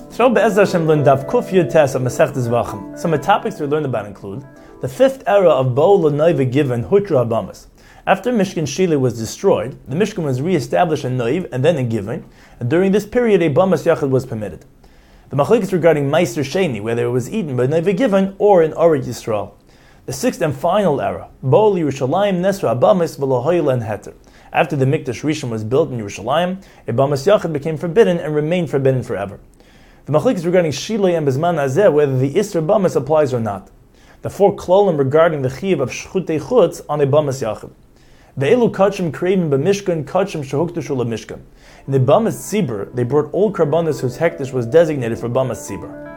Some of the topics we learned about include the fifth era of Bo'ol Noiva given Hutra Habamas. After Mishkan Shili was destroyed, the Mishkan was re-established in Noiv and then in Givon, and during this period a Bamas Yachid was permitted. The machlokes regarding Meister Sheni, whether it was eaten by Noiv Givon or in Ored Yisrael. The sixth and final era, Bo'ol Yerushalayim Nesra Habamas V'lo Hoyle and Heter. After the Mikdash Rishon was built in Yerushalayim, a Bamas Yachid became forbidden and remained forbidden forever. The machlokes regarding Shilei and Bezman Hazeh, whether the Isser Bamas applies or not. The four klolim regarding the Chiyuv of Shchutei Chutz on a Bamas Yachid. Ve'elu kachim kreivim b'mishkan kachim shehukdushu leMishkan. In the Bamas Tzibur, they brought all karbanos whose hektish was designated for Bamas Tzibur.